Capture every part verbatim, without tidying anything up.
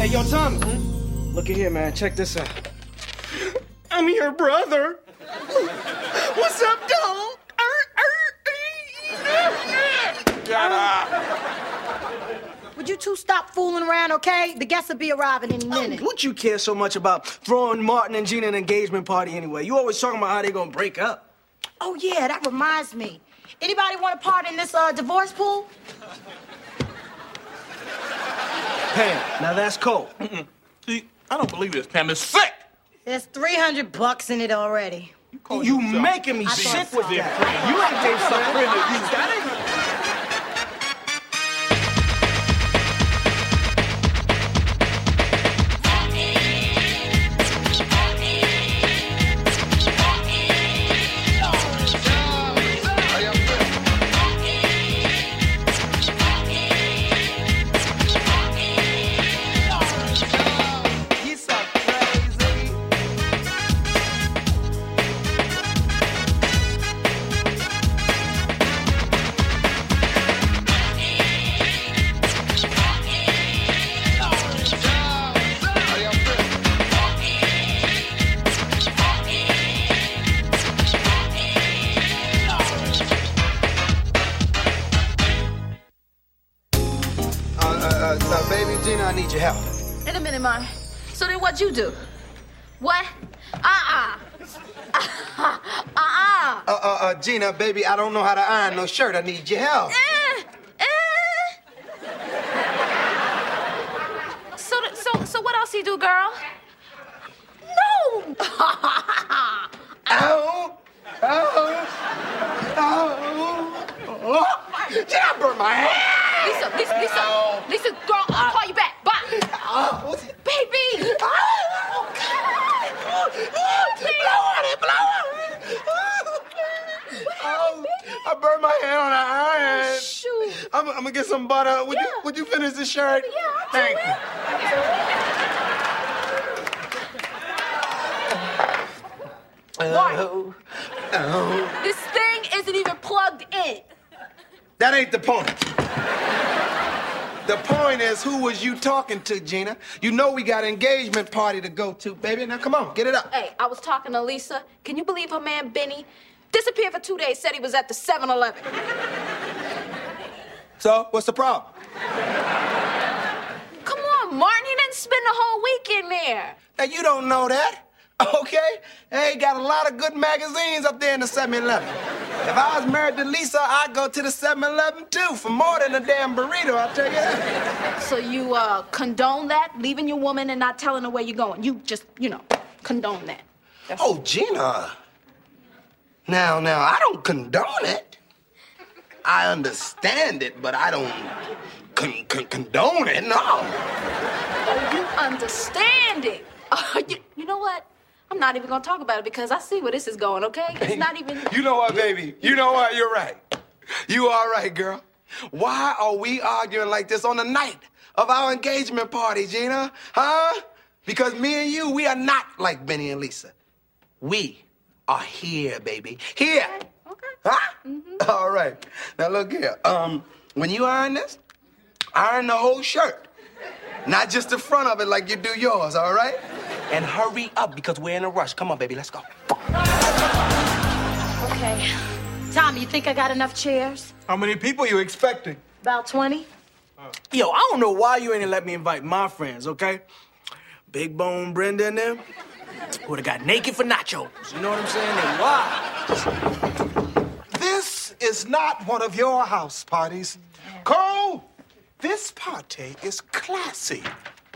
Hey, yo, Tommy. Hmm? Look at here, man. Check this out. I'm your brother. What's up, dog? Shut up. Would you two stop fooling around, okay? The guests will be arriving in a minute. Oh, what you care so much about throwing Martin and Gina an engagement party anyway? You always talking about how they gonna break up. Oh, yeah, that reminds me. Anybody want to part in this uh, divorce pool? Pam, now that's cold. Mm-mm. See, I don't believe this. Pam is sick. There's three hundred bucks in it already. You, you making me sick with that. You ain't gave some friend of you. That ain't... Gina, I need your help. In a minute, Martin. So then what'd you do? What? Uh-uh. Uh-uh. Uh-uh. Uh, uh, uh, Gina, baby, I don't know how to iron no shirt. I need your help. Eh, eh. So, th- so, so what else he do, girl? No. Ow. Ow. Ow. Oh. Did I burn my hand? Lisa, Lisa, Lisa. Ow. Lisa, girl, I'll call you back. Bye. Oh. Baby. Oh, God. Blow on it, blow on it. Oh, I burned my hand on the iron. Shoot. I'm, I'm gonna get some butter. Would Yeah. you Would you finish the shirt? Yeah, I'll Thank do you. Martin, Oh. Oh. this thing isn't even plugged in. That ain't the point. The point is, who was you talking to, Gina? You know we got an engagement party to go to, baby. Now, come on, get it up. Hey, I was talking to Lisa. Can you believe her man, Benny, disappeared for two days, said he was at the seven eleven. So, what's the problem? Come on, Martin, he didn't spend the whole week in there. Now, you don't know that, okay? Hey, got a lot of good magazines up there in the seven eleven. If I was married to Lisa, I'd go to the seven eleven too for more than a damn burrito, I'll tell you that. So you uh, condone that, leaving your woman and not telling her where you're going? You just, you know, condone that. That's Oh, Gina. Now, now, I don't condone it. I understand it, but I don't con- con- condone it, no. Oh, you understand it. Uh, you, you know what? I'm not even gonna talk about it because I see where this is going, okay? It's not even... You know what, baby? You know what? You're right. You are right, girl. Why are we arguing like this on the night of our engagement party, Gina? Huh? Because me and you, we are not like Benny and Lisa. We are here, baby. Here. Okay. Huh? Mm-hmm. All right. Now, look here. Um, when you iron this, iron the whole shirt. Not just the front of it like you do yours, all right? And hurry up because we're in a rush. Come on, baby, let's go. Okay. Tommy, you think I got enough chairs? How many people you expecting? About twenty? Yo, I don't know why you ain't let me invite my friends, okay? Big Bone Brenda and them would've got naked for nachos. You know what I'm saying? And why? This is not one of your house parties. Cole, this party is classy.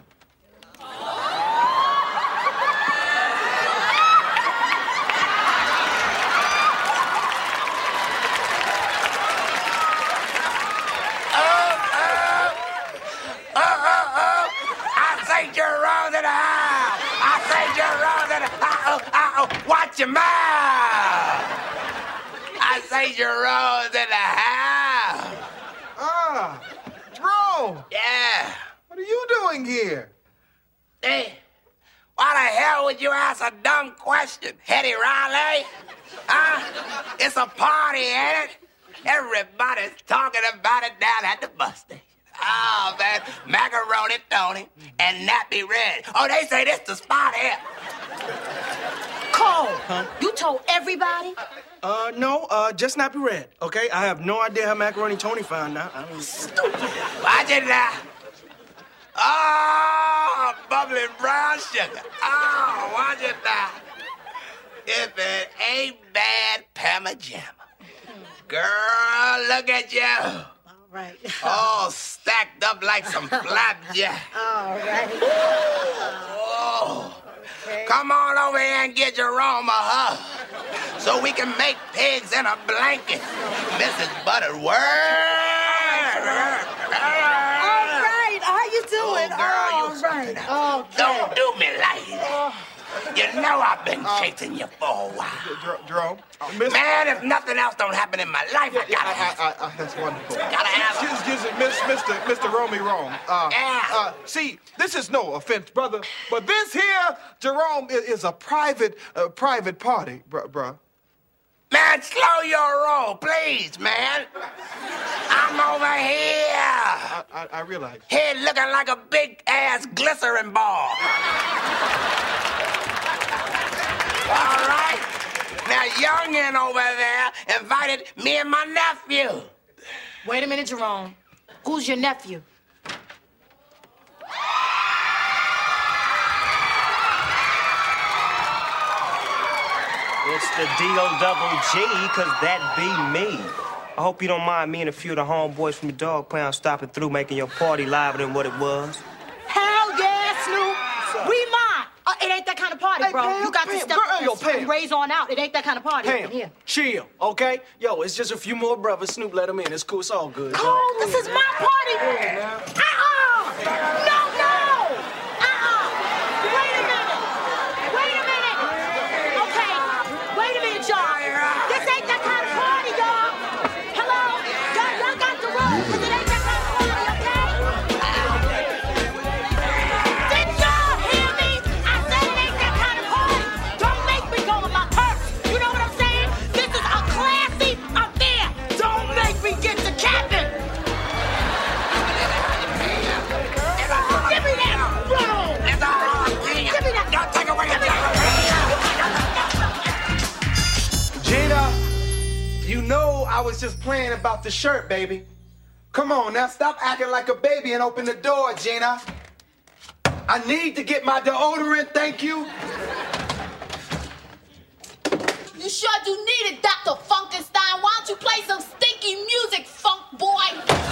Watch your mouth! I say your rose in the house. Ah, Jerome. Yeah. What are you doing here? Hey, why the hell would you ask a dumb question, Hetty Riley? Huh? It's a party, ain't it? Everybody's talking about it down at the bus station. Oh, man, macaroni Tony and nappy red. Oh, they say this the spot here. Cole, huh? You told everybody? Uh, no, uh, just nappy red, okay? I have no idea how macaroni Tony found out. I mean, stupid. Watch it now. Oh, bubbling brown sugar. Oh, watch it now. If it ain't bad Parma Jam. Girl, look at you. All right. All stacked up like some flapjack. All right. Oh. Okay. Come on over here and get Jerome a hug so we can make pigs in a blanket. Missus Butterworth. All right. How you doing? Oh, girl, oh, you right. Okay. Don't do me like that. You know I've been uh, chasing you for a while. Jerome? Uh, Man, if nothing else don't happen in my life, yeah, I gotta yeah, have I, I, I, That's wonderful. Gotta have Excuse, excuse me, Miss, Mister Mister Romy Rome. Uh, yeah. Uh, see, this is no offense, brother, but this here, Jerome, is, is a private, uh, private party, bruh. Br Man, slow your roll, please, man. I'm over here. I, I, I realize. Head looking like a big-ass glycerin ball. All right. Now, youngin' over there invited me and my nephew. Wait a minute, Jerome. Who's your nephew? It's the D O double G, cause that be me. I hope you don't mind me and a few of the homeboys from the dog pound stopping through, making your party liver than what it was. Hell yeah, Snoop. We mind. Uh, it ain't that kind of party, hey, bro. Pam, you got Pam, to step girl, up yo, and Pam. raise on out. It ain't that kind of party. Pam, Here. chill, okay? Yo, it's just a few more brothers. Snoop let them in. It's cool. It's all good. Cole, oh, this is my party. Yeah, uh-uh. No, no. Uh-uh. Wait a minute. Wait a minute. Okay. Wait a minute, y'all. This ain't that kind of party, y'all. Hello? Y'all, y'all got the rules, because it ain't that kind of party, okay? Did y'all hear me? I said it ain't that kind of party. Don't make me go with my purse. You know what I'm saying? This is a classy affair. Don't make me get the captain. Give me that roll. Give me that. Don't take away your Gina, you know I was just playing about the shirt, baby. Come on now, stop acting like a baby and open the door, Gina. I need to get my deodorant, thank you. You sure do need it, Doctor Funkenstein. Why don't you play some stinky music, funk boy?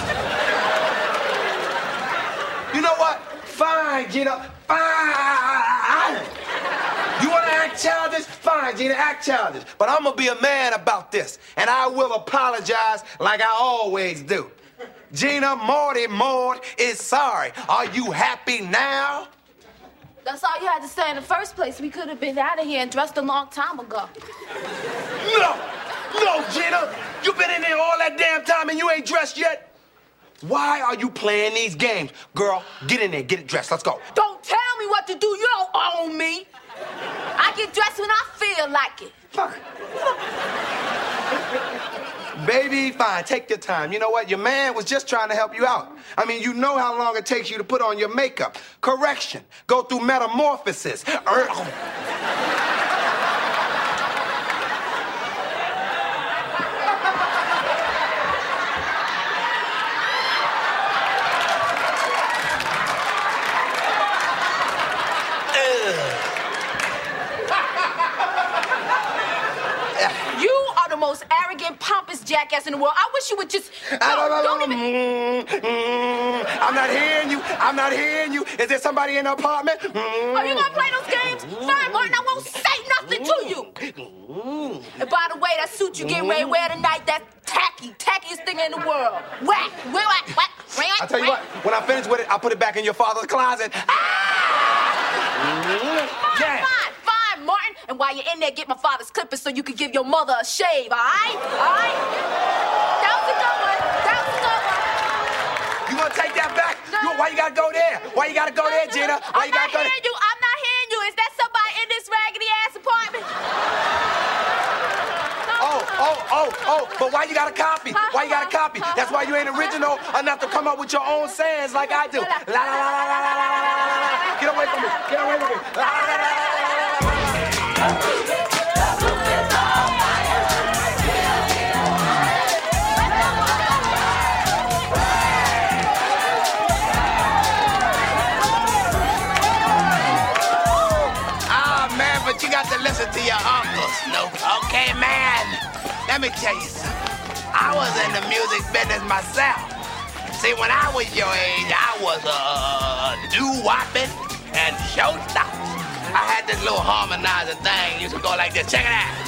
You know what? Fine, Gina, fine. You wanna act childish? Fine, Gina, act childish. But I'm gonna be a man about this, and I will apologize like I always do. Gina, Morty, Maud is sorry. Are you happy now? That's all you had to say in the first place. We could have been out of here and dressed a long time ago. No! No, Gina! You've been in there all that damn time and you ain't dressed yet? Why are you playing these games? Girl, get in there, get it dressed. Let's go. Don't tell me what to do. You don't own me. I get dressed when I feel like it. Fuck. Baby, fine, take your time. You know what? Your man was just trying to help you out. I mean, you know how long it takes you to put on your makeup. Correction. Go through metamorphosis. Er- You are the most arrogant, pompous jackass in the world. I wish you would just go. Don't even... Mm, mm, I'm not hearing you. I'm not hearing you. Is there somebody in the apartment? Mm. Are you gonna play those games? Fine, Martin, I won't say nothing to you. And by the way, that suit you getting ready to wear tonight, that's tacky, tackiest thing in the world. Whack, whack, whack, whack. I'll tell you what, when I finish with it, I'll put it back in your father's closet. Fine, Yeah. fine, fine, Martin. And while you're in there, get my father's clippers so you can give your mother a shave, all right? All right? That was a good one. That was a good one. You gonna take that back? You, why you gotta go there? Why you gotta go there, Gina? Why I'm you not gotta go hearing there? you. I'm not hearing you. Is that somebody in this raggedy ass apartment? Oh, oh, oh, Oh, but why you got a copy? Why you got a copy? That's why you ain't original enough to come up with your own sayings like I do. La la la la la la la la la la. Get away from me. Get away from me. La la la la la la la. But you got to listen to your uncle, Snoop. Okay, man? Let me tell you something. I was in the music business myself. See, when I was your age, I was uh, doo-wopping and showstoppers. I had this little harmonizer thing. Used to go like this. Check it out.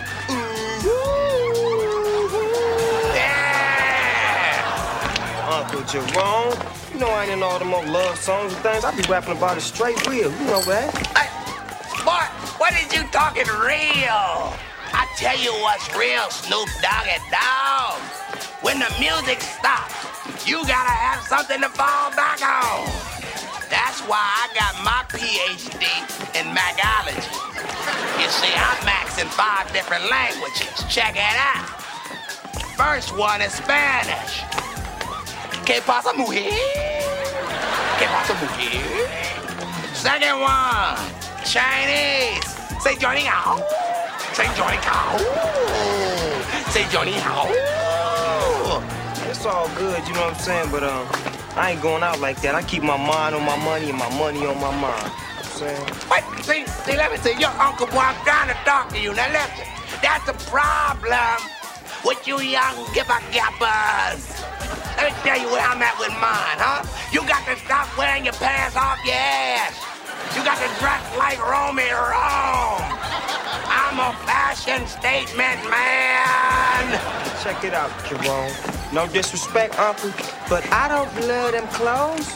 Yeah! Uncle Jerome, you know I ain't in all them old love songs and things. I be rapping about it straight real. You know that. Hey, boy, what is you talking real? I tell you what's real, Snoop Doggy Dogg. When the music stops, you gotta have something to fall back on. That's why I got my P H D in Macology. You see, I'm maxing five different languages. Check it out. First one is Spanish. Que pasa, mujer? Que pasa, mujer? Second one, Chinese. Say Johnny Hao. Say Johnny Hao. Say Johnny Hao. It's all good, you know what I'm saying? But um, I ain't going out like that. I keep my mind on my money and my money on my mind. You know what I'm saying? Wait, see, see, let me see, your uncle boy, I'm trying to talk to you. Now listen, that's the problem with you young gibber-gappers. Let me tell you where I'm at with mine, huh? You got to stop wearing your pants off your ass. You got to dress like Romy Rome. I'm a fashion statement man. Check it out, Jerome. No disrespect, Uncle, but I don't love them clothes.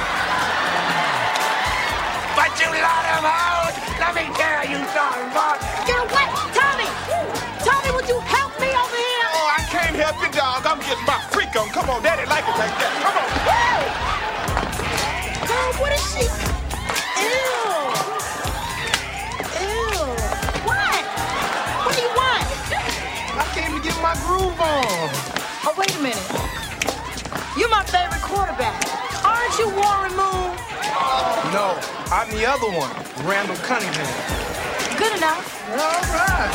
But you love them hoes. Let me tell you something, boy. Get away! Tommy! Tommy, would you help me over here? Oh, I can't help you, dog. I'm getting my freak on. Come on, Daddy, like it like that. Come on. Girl, what is she? Ew. Ew. What? What do you want? I came to get my groove on. Oh, wait a minute. You're my favorite quarterback. Aren't you Warren Moon? No, I'm the other one, Randall Cunningham. Good enough. All right.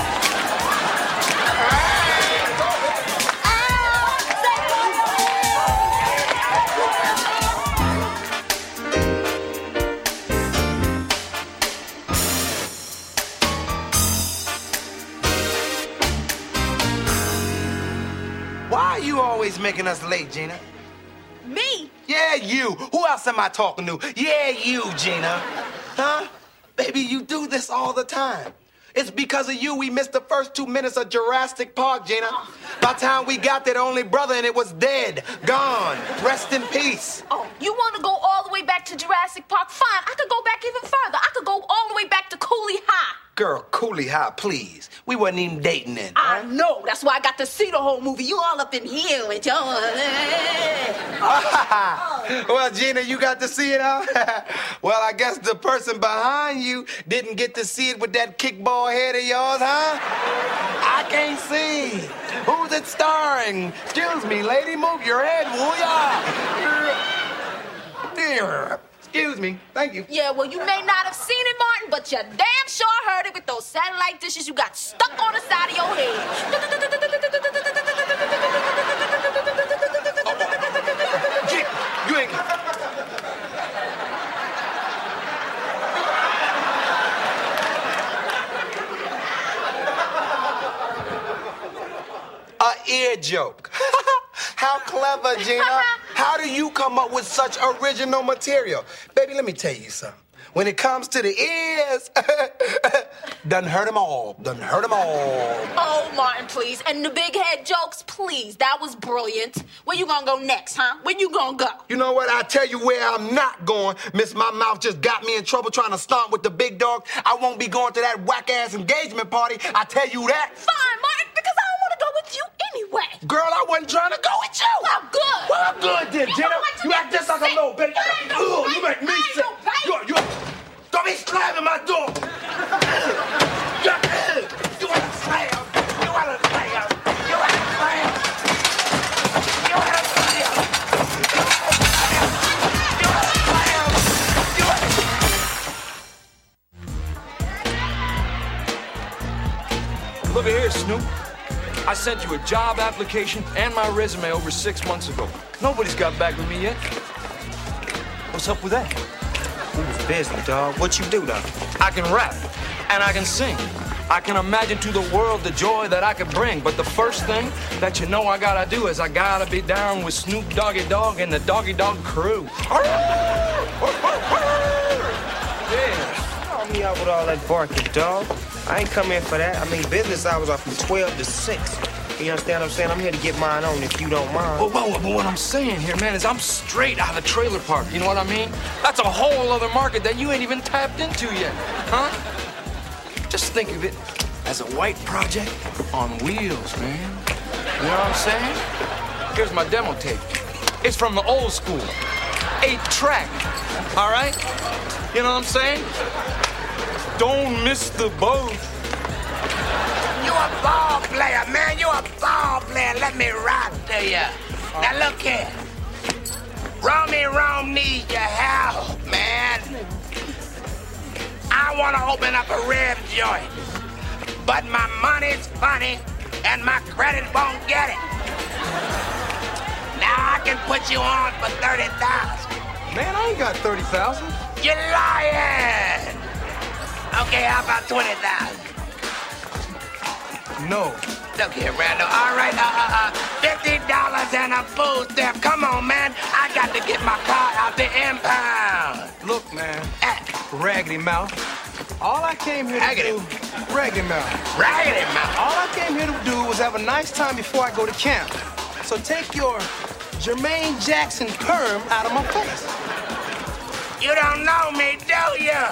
Why are you always making us late, Gina? Me? Yeah, you. Who else am I talking to? Yeah, you, Gina. Huh? Baby, you do this all the time. It's because of you we missed the first two minutes of Jurassic Park, Gina. By the time we got there, the only brother in it was dead, gone. Rest in peace. Oh, you want to go all the way back to Jurassic Park? Fine, I could go back even further. I could go all the way back to Cooley High. Girl, Cooley High, please. We wasn't even dating then. I know. That's why I got to see the whole movie. You all up in here with your... Well, Gina, you got to see it, huh? Well, I guess the person behind you didn't get to see it with that kickball head of yours, huh? I can't see. Who's it starring? Excuse me, lady, move your head, will ya? Dear. Excuse me. Thank you. Yeah, well, you may not have seen it, Martin, but you damn sure heard it with those satellite dishes you got stuck on the side of your head. Gina, you ain't... A ear joke. How clever, Gina. How do you come up with such original material? Baby, let me tell you something. When it comes to the ears, done hurt them all. Done hurt them all. Oh, Martin, please. And the big head jokes, please. That was brilliant. Where you gonna go next, huh? Where you gonna go? You know what? I tell you where I'm not going. Miss My Mouth just got me in trouble trying to stomp with the big dog. I won't be going to that whack-ass engagement party. I tell you that. Fine, Martin, because I don't want to go with you anyway. Girl, I wasn't trying to go with you. Well, good. Well, I'm good then, You Gina. know what? You act just like a Sick. little bitch. You ain't no Ugh, bitch. you make me I ain't sick. no bitch. You, you, don't be slamming my door. You, you want to slam? You want to slam? You want to Snoop. I sent you a job application and my resume over six months ago. Nobody's got back with me yet. What's up with that? We was busy, dog. What you do, though? I can rap, and I can sing. I can imagine to the world the joy that I could bring. But the first thing that you know I gotta do is I gotta be down with Snoop Doggy Dogg and the Doggy Dogg crew. Yeah. Call me out with all that barking, dog. I ain't come in for that. I mean, business hours are from twelve to six. You understand what I'm saying? I'm here to get mine on if you don't mind. Well, well, well, what I'm saying here, man, is I'm straight out of the trailer park. You know what I mean? That's a whole other market that you ain't even tapped into yet, huh? Just think of it as a white project on wheels, man. You know what I'm saying? Here's my demo tape. It's from the old school. Eight track, all right? You know what I'm saying? Don't miss the boat. You a ball player, man. You a ball player. Let me rock to you. Now look here. Romy Rome needs your help, man. I want to open up a rib joint, but my money's funny and my credit won't get it. Now I can put you on for thirty thousand. Man, I ain't got thirty thousand. You're lying. Okay, how about twenty thousand? No. Look here, Randall. All right, uh, uh, uh, fifty dollars and a food stamp. Come on, man. I got to get my car out the impound. Look, man. Eh. Raggedy Mouth. All I came here Raggedy. to do... Raggedy Mouth. Raggedy Mouth. All I came here to do was have a nice time before I go to camp. So take your Jermaine Jackson perm out of my face. You don't know me, do you?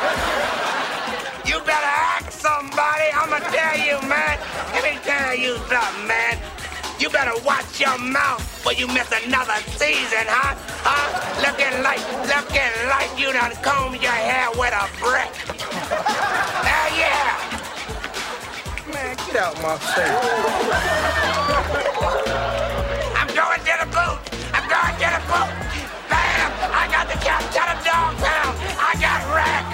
You better ask somebody. I'ma tell you, man. Let me tell you something, man. You better watch your mouth or you miss another season, huh? Huh? Looking like, looking like you done combed your hair with a brick. Hell yeah. Man, get out my face. I'm going to the boot. I'm going to the boot. Bam! I got the cap to the dog pound. I got wrecked.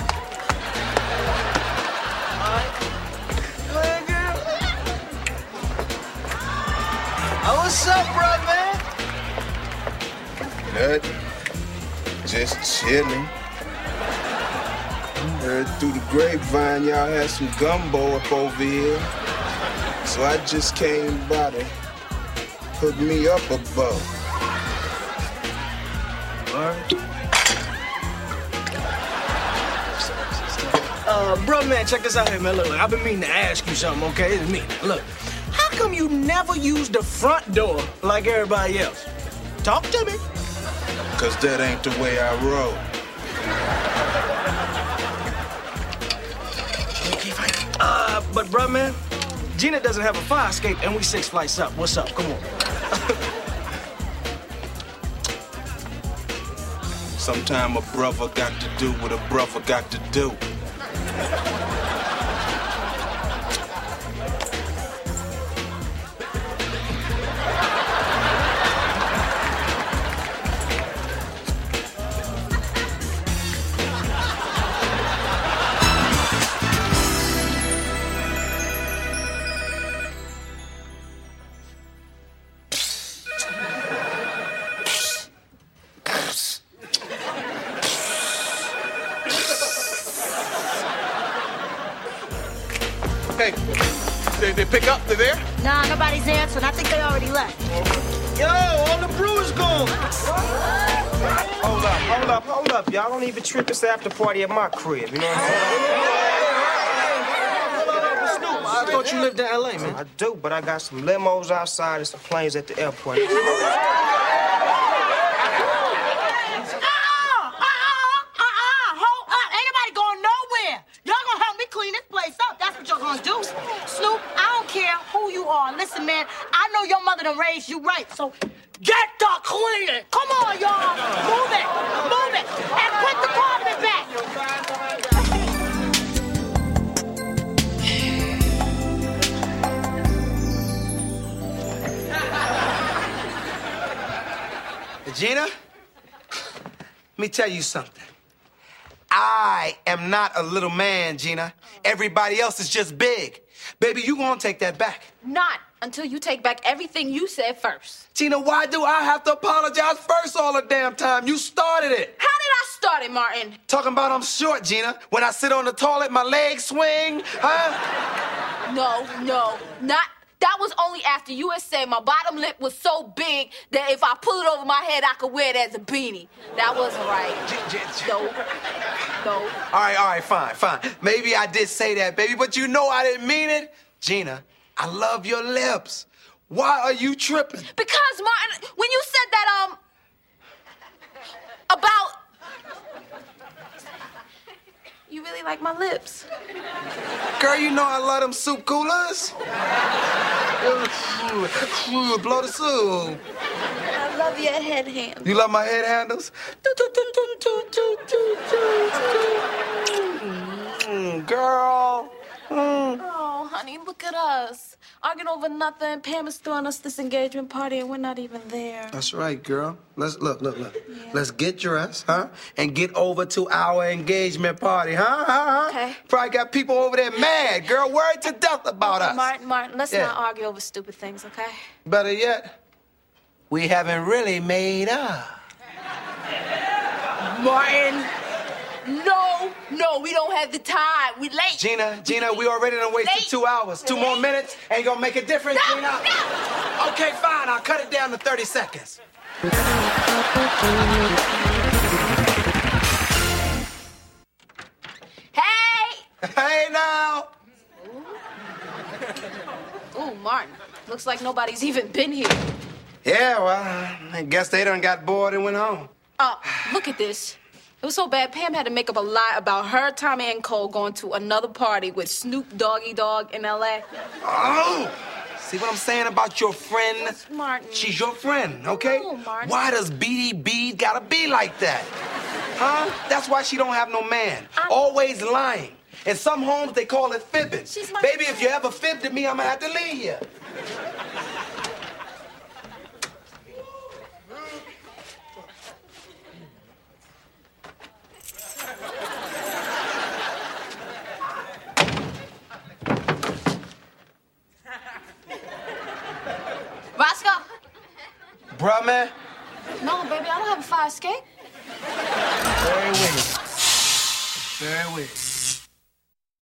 Oh, what's up, bro, man? Nothing. Just chilling. Heard through the grapevine y'all had some gumbo up over here. So I just came by to hook me up a bow. Uh, bro, man, check this out here, man. Look, look, I've been meaning to ask you something, okay? It's me. Look, how come you never use the front door like everybody else? Talk to me. Cause that ain't the way I roll. Okay, fine. Uh, but, bro, man, Gina doesn't have a fire escape, and we six flights up. What's up? Come on. Sometime a brother got to do what a brother got to do. Hey, they, they pick up? They're there? Nah, nobody's answering. I think they already left. Yo, all the brewers gone. Hold up, hold up, hold up. Y'all don't even trip. It's the after party at my crib. You know what I'm saying? I thought you lived in L A, man. I do, but I got some limos outside and some planes at the airport. Do. Snoop, I don't care who you are. Listen, man, I know your mother done raised you right, so get the cleaning. Come on, y'all. Move it, move it, and put the condiment back. Gina, let me tell you something. I am not a little man, Gina. Everybody else is just big. Baby, you gonna take that back. Not until you take back everything you said first. Gina, why do I have to apologize first all the damn time? You started it. How did I start it, Martin? Talking about I'm short, Gina. When I sit on the toilet, my legs swing, huh? No, no, not. That was only after you had said my bottom lip was so big that if I pull it over my head, I could wear it as a beanie. That wasn't right. No, no. All right, all right, fine, fine. Maybe I did say that, baby, but you know I didn't mean it. Gina, I love your lips. Why are you tripping? Because, Martin, when you said that, um, about... You really like my lips. Girl, you know I love them soup coolers. Blow the soup. I love your head handles. You love my head handles? Mm, girl. Mm. Oh, honey, look at us. Arguing over nothing. Pam is throwing us this engagement party and we're not even there. That's right, girl. Let's look, look, look. Yeah. Let's get dressed, huh? And get over to our engagement party, huh? huh, huh? Okay. Probably got people over there mad, girl, worried to death about us. Martin, Martin, let's Yeah. not argue over stupid things, okay? Better yet, we haven't really made up. Martin, no, no, we don't have the time. We late. Gina, Gina, we already done wasted Late. two hours. Two more minutes ain't gonna make a difference, No, Gina. no. Okay, fine, I'll cut it down to thirty seconds. Hey! Hey, now. Ooh, Martin, looks like nobody's even been here. Yeah, well, I guess they done got bored and went home. Uh, look at this. It was so bad, Pam had to make up a lie about her, Tommy, and Cole going to another party with Snoop Doggy Dogg in L A. Oh! See what I'm saying about your friend? Martin. She's your friend, okay? No, Martin. Why does Beady Bede gotta be like that? Huh? That's why she don't have no man. I'm... Always lying. In some homes, they call it fibbing. She's my Baby, friend. if you ever fibbed to me, I'm gonna have to leave you. Roscoe? Bruh, man. No, baby, I don't have a fire escape. Very weird. Very weird.